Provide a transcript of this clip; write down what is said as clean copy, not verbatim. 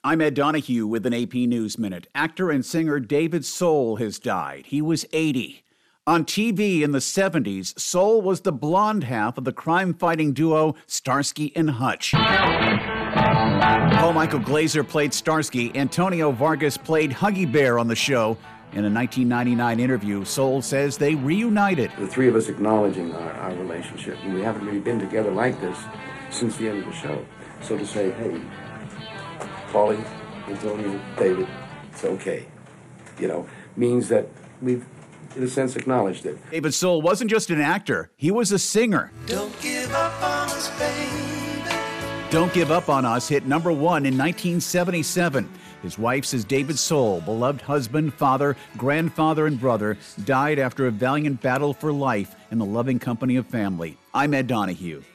I'm Ed Donahue with an AP News Minute. Actor and singer David Soul has died. He was 80. On TV in the 70s, Soul was the blonde half of the crime-fighting duo Starsky and Hutch. Paul Michael Glaser played Starsky. Antonio Vargas played Huggy Bear on the show. In a 1999 interview, Soul says they reunited. The three of us acknowledging our relationship, and we haven't really been together like this since the end of the show. So to say, hey, Paulie, Antonio, David, it's okay, means that we've, in a sense, acknowledged it. David Soul wasn't just an actor, he was a singer. Don't give up on us, baby. Don't Give Up on Us hit number one in 1977. His wife says David Soul, beloved husband, father, grandfather, and brother, died after a valiant battle for life in the loving company of family. I'm Ed Donahue.